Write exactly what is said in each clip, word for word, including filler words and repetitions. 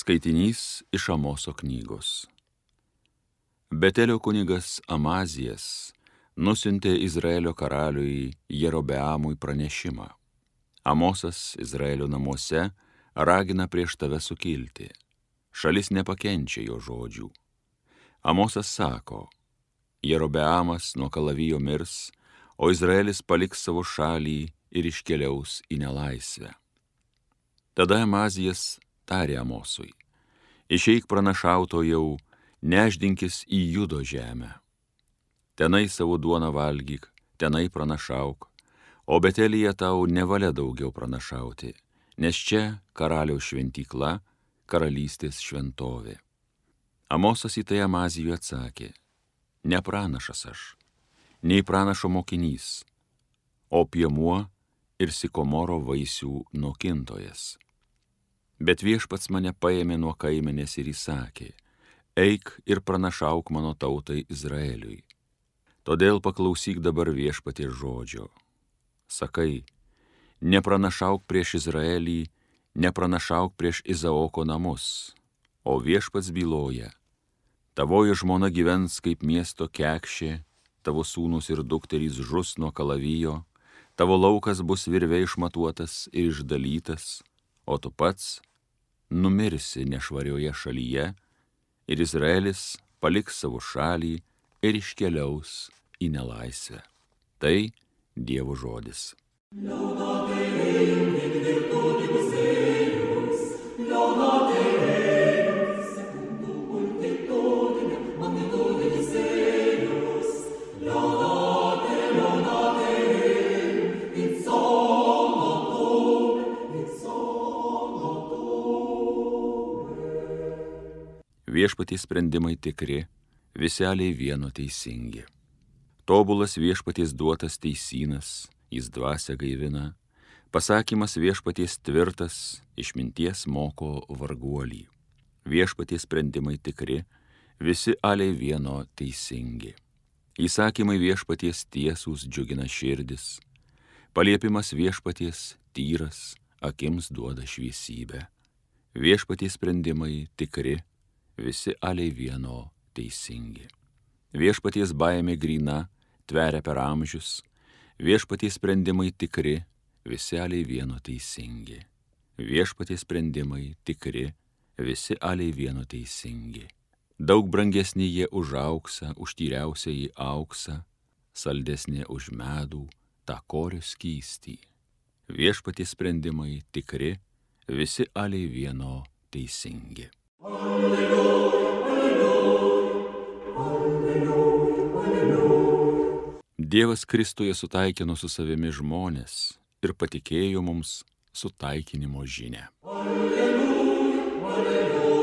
Skaitinys iš Amoso knygos. Betelio kunigas Amazijas nusiuntė Izraelio karaliui Jerobeamui pranešimą. Amosas Izraelio namuose ragina prieš tave sukilti. Šalis nepakenčia jo žodžių. Amosas sako, Jerobeamas nuo kalavijo mirs, o Izraelis paliks savo šalį ir iškeliaus į nelaisvę. Tada Amazijas tarė Amosui, išeik pranašautojau, neždinkis į Judo žemę. Tenai savo duoną valgyk, tenai pranašauk, o Betelyje tau nevalia daugiau pranašauti, nes čia karaliaus šventykla, karalystės šventovė. Amosas į tai Amazijui atsakė, ne pranašas aš, nei pranašo mokinys, o piemuo ir sikomoro vaisių nokintojas. Bet viešpats mane paėmė nuo kaimenės ir įsakė, eik ir pranašauk mano tautai Izraeliui. Todėl paklausyk dabar viešpaties žodžio. Sakai, nepranašauk prieš Izraelį, nepranašauk prieš Izaoko namus, o viešpats byloja, tavoji žmona gyvens kaip miesto kekšė, tavo sūnus ir dukterys žus nuo kalavijo, tavo laukas bus virve išmatuotas ir išdalytas, o tu pats numirsi nešvarioje šalyje, ir Izraelis paliks savo šalį ir iškeliaus į nelaisvę. Tai Dievo žodis. Viešpaties sprendimai tikri, viseliai vieno teisingi. Tobulas viešpaties duotas teisynas, jis dvasią gaivina, pasakymas viešpaties tvirtas, išminties moko varguolį. Viešpaties sprendimai tikri, visi aliai vieno teisingi. Įsakymai viešpaties tiesūs džiugina širdis, paliepimas viešpaties tyras, akims duoda šviesybę. Viešpaties sprendimai tikri, visi aliai vieno teisingi. Viešpaties baimė gryna, tveria per amžius, viešpaties sprendimai tikri, visi aliai vieno teisingi. Viešpaties sprendimai tikri, visi aliai vieno teisingi. Daug brangesnė jie už auksą, už tyriausią į auksą, saldesnė už medų, tą korio skystį. Viešpaties sprendimai tikri, visi aliai vieno teisingi. Alleluja, alleluja, alleluja, alleluja. Dievas Kristuje sutaikino su savimi žmonės ir patikėjo mums sutaikinimo žinią. Alleluja, alleluja.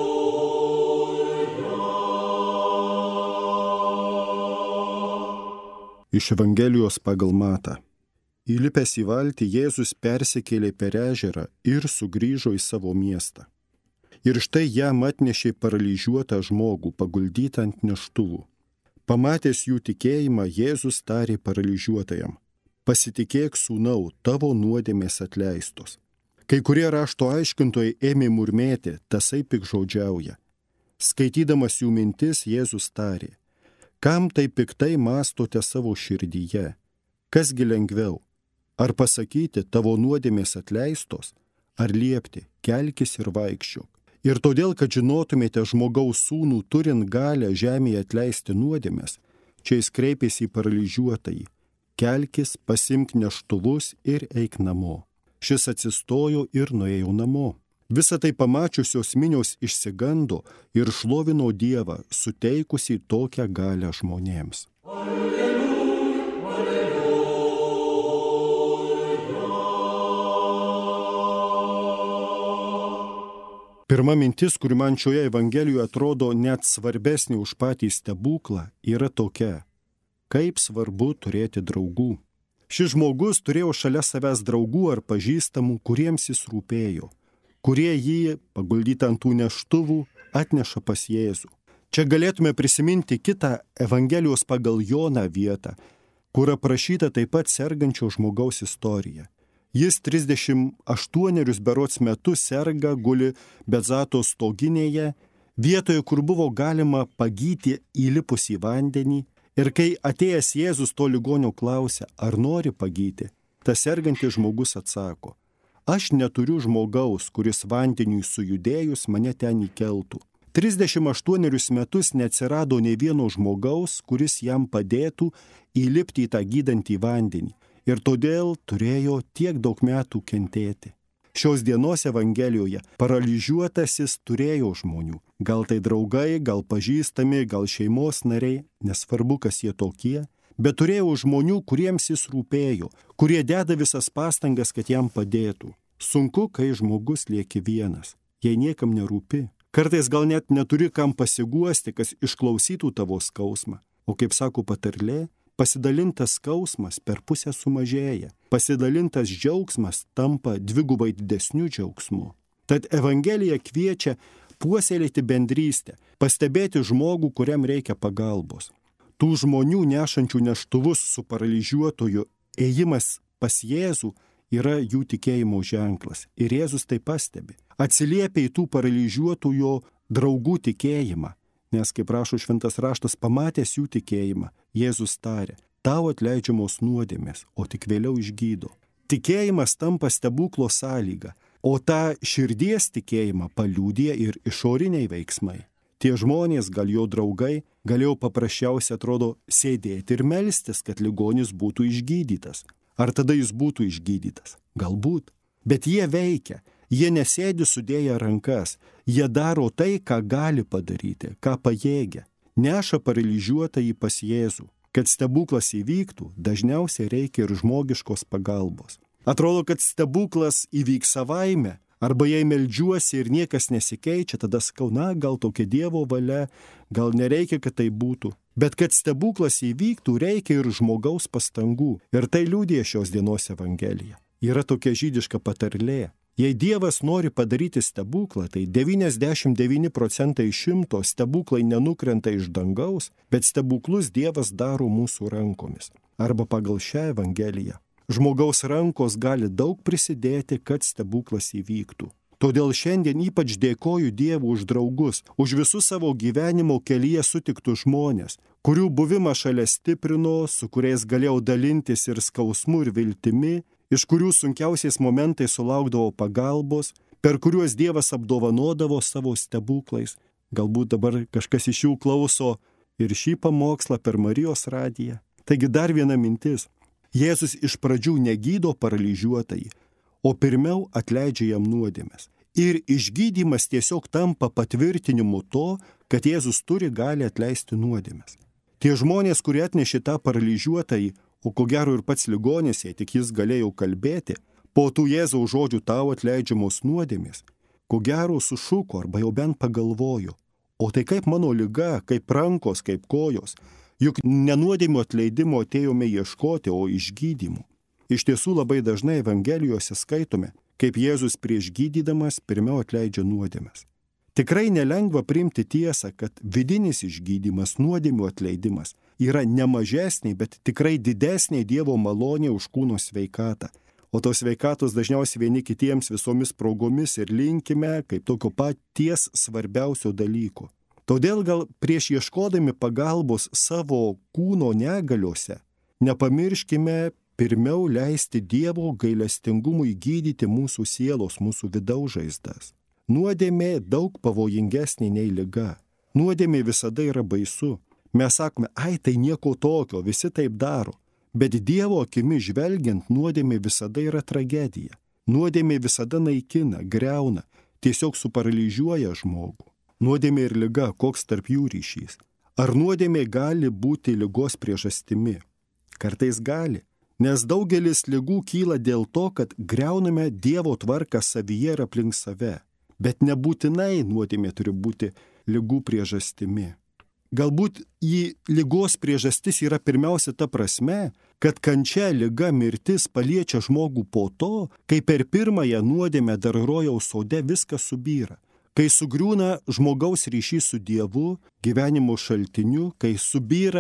Iš Evangelijos pagal Matą. Įlipęs į valtį, Jėzus persikėlė per ežerą ir sugrįžo į savo miestą. Ir štai jam atnešė paralyžiuotą žmogų, paguldytą ant neštuvų. Pamatęs jų tikėjimą, Jėzus tarė paralyžiuotajam, pasitikėk sūnau, tavo nuodėmės atleistos. Kai kurie rašto aiškintojai ėmė murmėti, tasai pikžodžiauja. Skaitydamas jų mintis, Jėzus tarė, kam tai piktai mąstote savo širdyje? Kasgi lengviau? Ar pasakyti, tavo nuodėmės atleistos, ar liepti, kelkis ir vaikščiok? Ir todėl, kad žinotumėte žmogaus sūnų turint galę žemėje atleisti nuodėmes, čia jis kreipėsi į paralyžiuotąjį, kelkis, pasimk neštuvus ir eik namo. Šis atsistojo ir nuėjo namo. Visą tai pamačiusios minios išsigando ir šlovino Dievą, suteikusi tokią galę žmonėms. Alleluja, alleluja. Pirma mintis, kuri man šioje Evangelijoje atrodo net svarbesnė už patį stebuklą, yra tokia. Kaip svarbu turėti draugų. Šis žmogus turėjo šalia savęs draugų ar pažįstamų, kuriems jis rūpėjo, kurie jį, paguldytą ant tų neštuvų, atneša pas Jėzų. Čia galėtume prisiminti kitą Evangelijos pagal Joną vietą, kur aprašyta taip pat sergančio žmogaus istorija. Jis trisdešimt aštuonerius berods metus serga, guli Betzatos stoginėje, vietoje, kur buvo galima pagyti įlipus į vandenį. Ir kai atėjęs Jėzus to ligonio klausia, ar nori pagyti, tas sergantis žmogus atsako, aš neturiu žmogaus, kuris vandeniui sujudėjus mane ten įkeltų. trisdešimt aštuonerius metus neatsirado nei vieno žmogaus, kuris jam padėtų įlipti į tą gydantį vandenį. Ir todėl turėjo tiek daug metų kentėti. Šios dienos Evangelijoje paralyžiuotasis turėjo žmonių. Gal tai draugai, gal pažįstami, gal šeimos nariai, nesvarbu, kas jie tokie, bet turėjo žmonių, kuriems jis rūpėjo, kurie deda visas pastangas, kad jam padėtų. Sunku, kai žmogus lieki vienas, jei niekam nerūpi. Kartais gal net neturi kam pasiguosti, kas išklausytų tavo skausmą. O kaip sako patarlė, pasidalintas skausmas per pusę sumažėja. Pasidalintas džiaugsmas tampa dvigubai didesniu džiaugsmu. Tad Evangelija kviečia puoselėti bendrystę, pastebėti žmogų, kuriam reikia pagalbos. Tų žmonių nešančių neštuvus su paralyžiuotoju ėjimas pas Jėzų yra jų tikėjimo ženklas. Ir Jėzus tai pastebi. Atsiliepia į tų paralyžiuotųjų draugų tikėjimą. Nes, kaip rašo šventas raštas, pamatęs jų tikėjimą, Jėzus tarė, tau atleidžiamos nuodėmės, o tik vėliau išgydo. Tikėjimas tampa stebuklo sąlyga, o tą širdies tikėjimą paliudija ir išoriniai veiksmai. Tie žmonės, gal jo draugai, galėjo paprasčiausiai, atrodo, sėdėti ir melstis, kad ligonis būtų išgydytas. Ar tada jis būtų išgydytas? Galbūt. Bet jie veikia. Jie nesėdi sudėję rankas, jie daro tai, ką gali padaryti, ką pajėgia. Neša paralyžiuotąjį pas Jėzų. Kad stebuklas įvyktų, dažniausiai reikia ir žmogiškos pagalbos. Atrodo, kad stebuklas įvyks savaime, arba jei meldžiuosi ir niekas nesikeičia, tada sakau, na, gal tokia Dievo valia, gal nereikia, kad tai būtų. Bet kad stebuklas įvyktų, reikia ir žmogaus pastangų. Ir tai liudija šios dienos Evangelija. Yra tokia žydiška patarlė. Jei Dievas nori padaryti stebuklą, tai devyniasdešimt devyni procentai iš šimto stebuklai nenukrenta iš dangaus, bet stebuklus Dievas daro mūsų rankomis. Arba pagal šią Evangeliją. Žmogaus rankos gali daug prisidėti, kad stebuklas įvyktų. Todėl šiandien ypač dėkoju Dievui už draugus, už visus savo gyvenimo kelyje sutiktus žmonės, kurių buvimą šalia stiprino, su kuriais galėjau dalintis ir skausmu, ir viltimi, iš kurių sunkiausiais momentais sulaukdavo pagalbos, per kuriuos Dievas apdovanodavo savo stebuklais. Galbūt dabar kažkas iš jų klauso ir šį pamokslą per Marijos radiją. Taigi dar viena mintis. Jėzus iš pradžių negydo paralyžiuotąjį, o pirmiau atleidžia jam nuodėmes. Ir išgydymas tiesiog tampa patvirtinimu to, kad Jėzus turi gali atleisti nuodėmes. Tie žmonės, kurie atnešė tą paralyžiuotąjį, o ko gero ir pats ligonis, jei tik jis galėjo kalbėti, po tų Jėzaus žodžių tau atleidžiamos nuodėmės, ko gero sušuko arba jau bent pagalvojo, o tai kaip mano liga, kaip rankos, kaip kojos, juk nenuodėmių atleidimo atėjome ieškoti, o išgydymų. Iš tiesų labai dažnai Evangelijose skaitome, kaip Jėzus prieš gydydamas pirmiau atleidžia nuodėmes. Tikrai nelengva priimti tiesą, kad vidinis išgydymas, nuodėmių atleidimas yra ne mažesnė, bet tikrai didesnė Dievo malonė už kūno sveikatą. O tos sveikatos dažniausiai vieni kitiems visomis progomis ir linkime kaip tokio paties svarbiausio dalyko. Todėl gal prieš ieškodami pagalbos savo kūno negaliuose, nepamirškime pirmiau leisti Dievo gailestingumui gydyti mūsų sielos, mūsų vidaus žaizdas. Nuodėmė daug pavojingesnė nei liga. Nuodėmė visada yra baisu. Mes sakome, ai tai nieko tokio, visi taip daro. Bet Dievo akimi žvelgiant, nuodėmė visada yra tragedija. Nuodėmė visada naikina, greuna, tiesiog suparalyžiuoja žmogų. Nuodėmė ir liga, koks tarp jų ryšys? Ar nuodėmė gali būti ligos priežastimi? Kartais gali. Nes daugelis ligų kyla dėl to, kad greuname Dievo tvarką savyje ir aplink save. Bet nebūtinai nuodėmė turi būti ligų priežastimi. Galbūt į ligos priežastis yra pirmiausia ta prasme, kad kančia, liga, mirtis paliečia žmogų po to, kai per pirmąją nuodėmę dar rojaus sode viskas subyra. Kai sugriūna žmogaus ryšys su Dievu, gyvenimo šaltiniu, kai subyra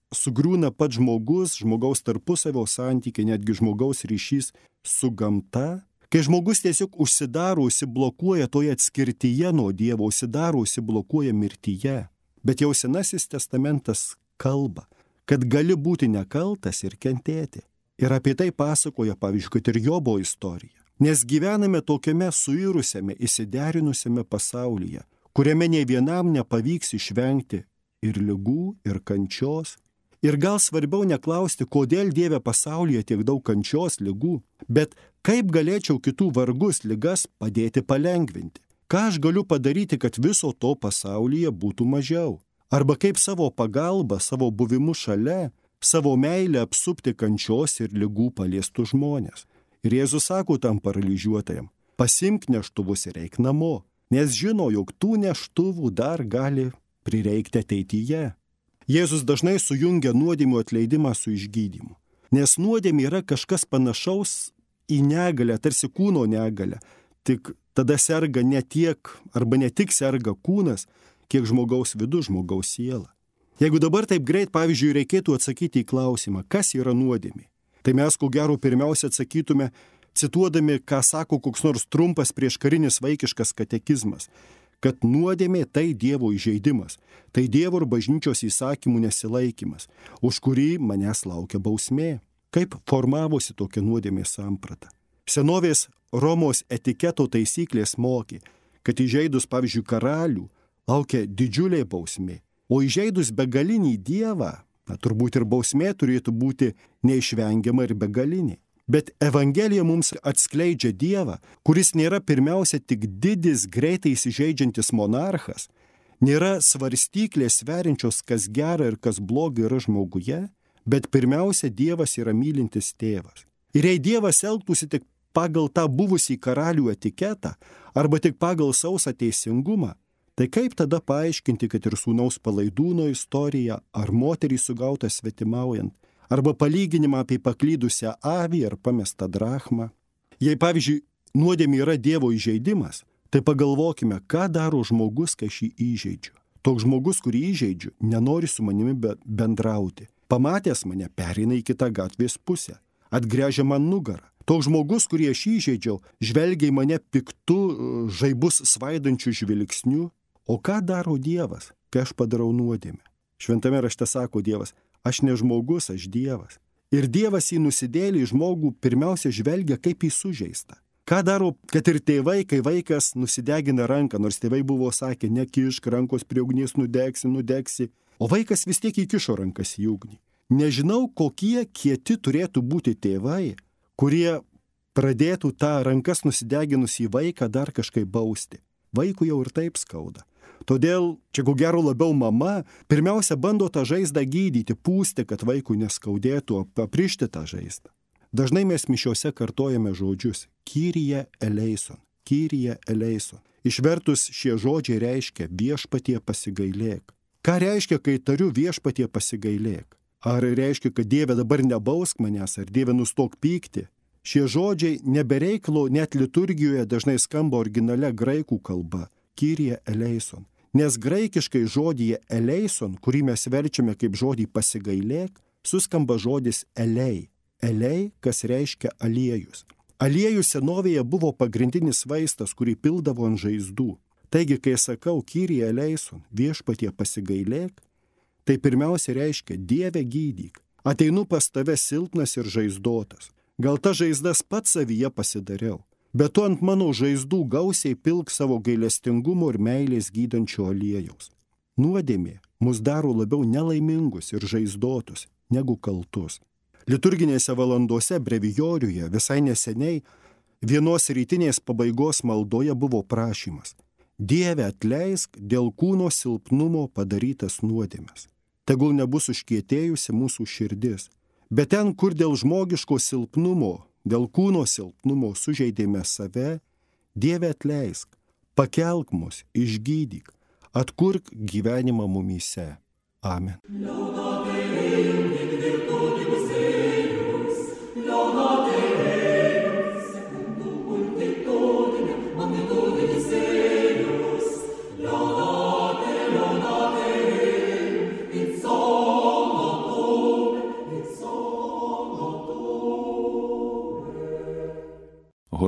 sugriūna pats žmogus, žmogaus tarpusavio santykiai, netgi žmogaus ryšys su gamta, kai žmogus tiesiog užsidaro, užsiblokuoja toje atskirtyje nuo Dievo, užsidaro, užsiblokuoja mirtyje. Bet jau Senasis testamentas kalba, kad gali būti nekaltas ir kentėti. Ir apie tai pasakoja, pavyzdžiui, kad ir Jobo istorija. Nes gyvename tokiame suirusiame, įsiderinusiame pasaulyje, kuriame nei vienam nepavyks išvengti ir ligų, ir kančios. Ir gal svarbiau neklausti, kodėl Dieve pasaulyje tiek daug kančios, ligų, bet kaip galėčiau kitų vargus, ligas padėti palengvinti. Ką aš galiu padaryti, kad viso to pasaulyje būtų mažiau? Arba kaip savo pagalbą, savo buvimu šalia, savo meilę apsupti kančios ir ligų paliestų žmonės. Ir Jėzus sako tam paralyžiuotajam, pasimk neštuvus ir eik namo, nes žino, jog tų neštuvų dar gali prireikti ateityje. Jėzus dažnai sujungia nuodėmių atleidimą su išgydymu, nes nuodėmė yra kažkas panašaus į negalę, tarsi kūno negalę, tik tada serga ne tiek, arba ne tik serga kūnas, kiek žmogaus vidus, žmogaus siela. Jeigu dabar taip greit, pavyzdžiui, reikėtų atsakyti į klausimą, kas yra nuodėmė, tai mes, ko gero, pirmiausia atsakytume, cituodami, ką sako koks nors trumpas prieškarinis vaikiškas katekizmas, kad nuodėmė tai Dievo įžeidimas, tai Dievo ir bažnyčios įsakymų nesilaikymas, už kurį manęs laukia bausmė. Kaip formavosi tokia nuodėmės samprata? Senovės Romos etiketo taisyklės mokė, kad įžeidus, pavyzdžiui, karalių, laukia didžiulė bausmė, o įžeidus begalinį Dievą, na, turbūt ir bausmė turėtų būti neišvengiama ir begalinė. Bet Evangelija mums atskleidžia Dievą, kuris nėra pirmiausia tik didis, greitai įsižeidžiantis monarchas, nėra svarstyklės sveriančios, kas gera ir kas bloga yra žmoguje, bet pirmiausia Dievas yra mylintis tėvas. Ir jei Dievas elgtųsi tik pagal tą buvusį karalių etiketą arba tik pagal sausą teisingumą, tai kaip tada paaiškinti, kad ir sūnaus palaidūno istoriją ar moterį sugautą svetimaujant, arba palyginimą apie paklydusią avį ar pamestą drachmą? Jei, pavyzdžiui, nuodėmė yra Dievo įžeidimas, tai pagalvokime, ką daro žmogus, kai šį įžeidžiu. Toks žmogus, kurį įžeidžiu, nenori su manimi bendrauti. Pamatęs mane, pereina į kitą gatvės pusę, atgręžia man nugarą. Toks žmogus, kurį aš įžeidžiau, žvelgia į mane piktu, žaibus svaidančiu žvilgsniu. O ką daro Dievas, kai aš padarau nuodėmę? Šventame rašte sako Dievas, aš ne žmogus, aš Dievas. Ir Dievas į nusidėlį žmogų pirmiausia žvelgia kaip į sužeistą. Ką daro, kad ir tėvai, kai vaikas nusidegina ranką, nors tėvai buvo sakę, nekišk rankos prie ugnies, nudegsi, nudegsi, o vaikas vis tiek įkišo rankas į ugnį. Nežinau, kokie kieti turėtų būti tėvai, kurie pradėtų tą rankas nusideginusį vaiką dar kažkaip bausti. Vaikui jau ir taip skauda. Todėl, čia ko gero labiau mama, pirmiausia bando tą žaizdą gydyti, pūsti, kad vaikui neskaudėtų, aprišti tą žaizdą. Dažnai mes mišiose kartojame žodžius Kyrie eleison, Kyrie eleison. Išvertus šie žodžiai reiškia viešpatie pasigailėk. Ką reiškia, kai tariu viešpatie pasigailėk? Ar reiškia, kad Dieve dabar nebausk manęs, ar Dieve nustok pykti? Šie žodžiai nebereiklo net liturgijoje dažnai skamba originale graikų kalba Kyrie eleison. Nes graikiškai žodyje eleison, kurį mes verčiame kaip žodį pasigailėk, suskamba žodis elei. Elei, kas reiškia aliejus. Aliejus senovėje buvo pagrindinis vaistas, kurį pildavo ant žaizdų. Taigi, kai sakau Kyrie eleison, viešpatie pasigailėk, tai pirmiausia reiškia Dieve gydyk. Ateinu pas tave silpnas ir žaizdotas. Gal ta žaizdas pats savyje pasidariau, bet tu ant mano žaizdų gausiai pilk savo gailestingumo ir meilės gydančio aliejaus. Nuodėmė mus daro labiau nelaimingus ir žaizdotus negu kaltus. Liturginėse valandose brevijoriuje visai neseniai vienos rytinės pabaigos maldoje buvo prašymas: Dieve atleisk dėl kūno silpnumo padarytas nuodėmes. Tegul nebus užkietėjusi mūsų širdis. Bet ten, kur dėl žmogiško silpnumo, dėl kūno silpnumo sužeidėme save, Dieve atleisk, pakelk mus, išgydyk, atkurk gyvenimą mumyse. Amen.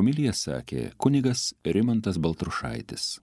Homiliją sakė kunigas Rimantas Baltrušaitis.